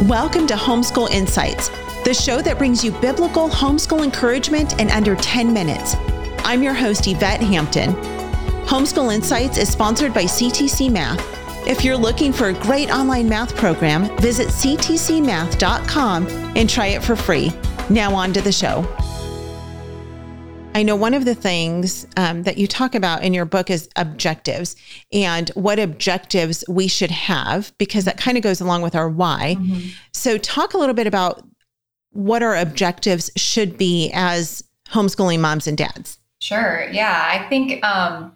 Welcome to Homeschool Insights, the show that brings you biblical homeschool encouragement in under 10 minutes. I'm your host, Yvette Hampton. Homeschool Insights is sponsored by CTC Math. If you're looking for a great online math program, visit ctcmath.com and try it for free. Now on to the show. I know one of the things that you talk about in your book is objectives and what objectives we should have, because that kind of goes along with our why. Mm-hmm. So talk a little bit about what our objectives should be as homeschooling moms and dads. Sure. Yeah. I think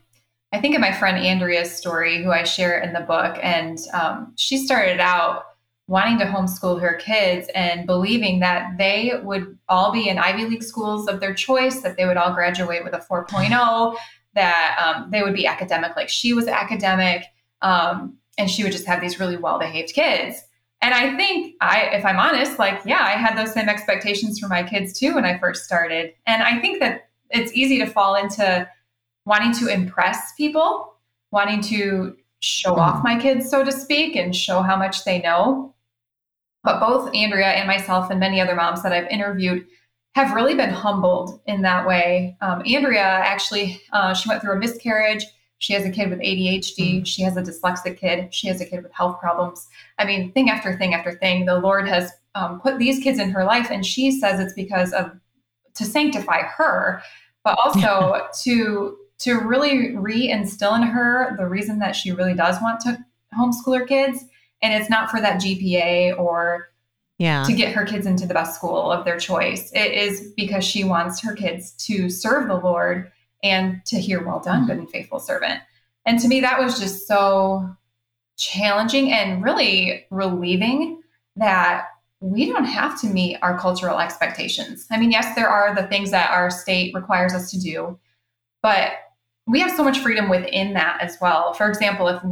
of my friend Andrea's story, who I share in the book, and she started out wanting to homeschool her kids and believing that they would all be in Ivy League schools of their choice, that they would all graduate with a 4.0, that they would be academic like she was academic, and she would just have these really well-behaved kids. And I think if I'm honest, I had those same expectations for my kids too when I first started. And I think that it's easy to fall into wanting to impress people, wanting to show off my kids, so to speak, and show how much they know. But both Andrea and myself and many other moms that I've interviewed have really been humbled in that way. Andrea, actually, she went through a miscarriage. She has a kid with ADHD. She has a dyslexic kid. She has a kid with health problems. I mean, thing after thing after thing, the Lord has put these kids in her life. And she says it's because to sanctify her, but also to really re-instill in her the reason that she really does want to homeschool her kids. And it's not for that GPA or to get her kids into the best school of their choice. It is because she wants her kids to serve the Lord and to hear, "Well done, good and faithful servant." And to me, that was just so challenging and really relieving that we don't have to meet our cultural expectations. I mean, yes, there are the things that our state requires us to do, but we have so much freedom within that as well. For example, if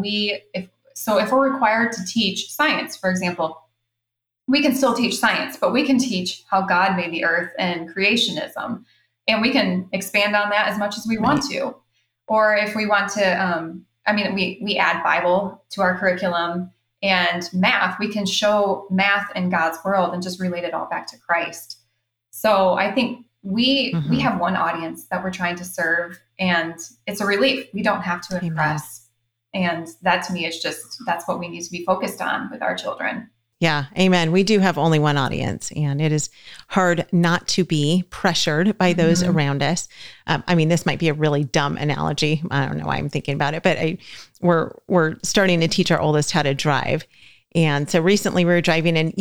we're required to teach science, for example, we can still teach science, but we can teach how God made the earth and creationism. And we can expand on that as much as we want to. Or if we want to, we add Bible to our curriculum and math, we can show math in God's world and just relate it all back to Christ. So I think we have one audience that we're trying to serve, and it's a relief. We don't have to impress. And that to me is that's what we need to be focused on with our children. Yeah. Amen. We do have only one audience, and it is hard not to be pressured by those around us. This might be a really dumb analogy. I don't know why I'm thinking about it, but we're starting to teach our oldest how to drive. And so recently we were driving, and,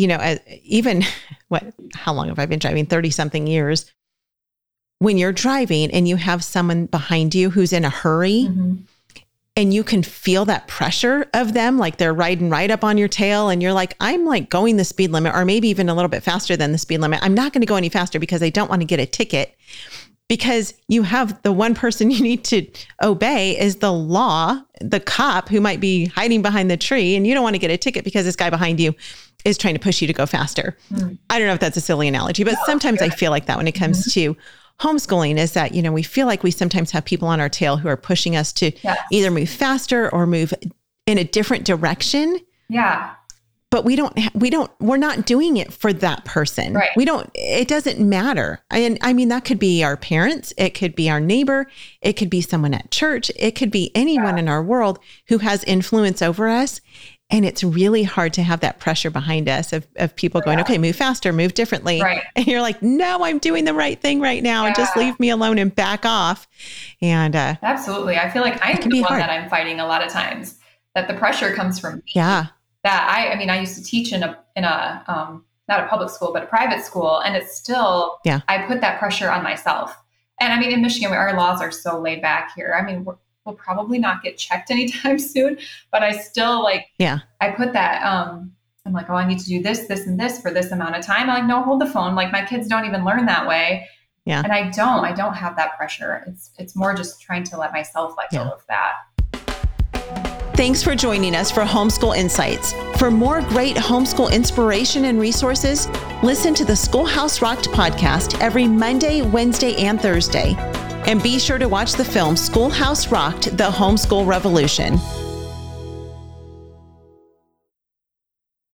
how long have I been driving? 30 something years. When you're driving and you have someone behind you who's in a hurry, and you can feel that pressure of them, like they're riding right up on your tail, and you're like, I'm like going the speed limit, or maybe even a little bit faster than the speed limit. I'm not going to go any faster because I don't want to get a ticket, because you have the one person you need to obey is the law, the cop who might be hiding behind the tree, and you don't want to get a ticket because this guy behind you is trying to push you to go faster. I don't know if that's a silly analogy, but sometimes I feel like that when it comes to homeschooling, is that, we feel like we sometimes have people on our tail who are pushing us to either move faster or move in a different direction. Yeah. But we're not doing it for that person. Right. It doesn't matter. And that could be our parents. It could be our neighbor. It could be someone at church. It could be anyone in our world who has influence over us. And it's really hard to have that pressure behind us of people going, okay, move faster, move differently. Right. And you're like, no, I'm doing the right thing right now. And just leave me alone and back off. And absolutely. I feel like I'm the one that I'm fighting a lot of times, that the pressure comes from me. Yeah. That I used to teach in a not a public school, but a private school. And it's still, I put that pressure on myself. And in Michigan, our laws are so laid back here. We'll probably not get checked anytime soon, but I still I put that, I'm like, oh, I need to do this, this, and this for this amount of time. I'm like, no, hold the phone. Like, my kids don't even learn that way. Yeah. And I don't have that pressure. It's more just trying to let myself let go of that. Thanks for joining us for Homeschool Insights. For more great homeschool inspiration and resources, listen to the Schoolhouse Rocked podcast every Monday, Wednesday, and Thursday. And be sure to watch the film Schoolhouse Rocked: The Homeschool Revolution.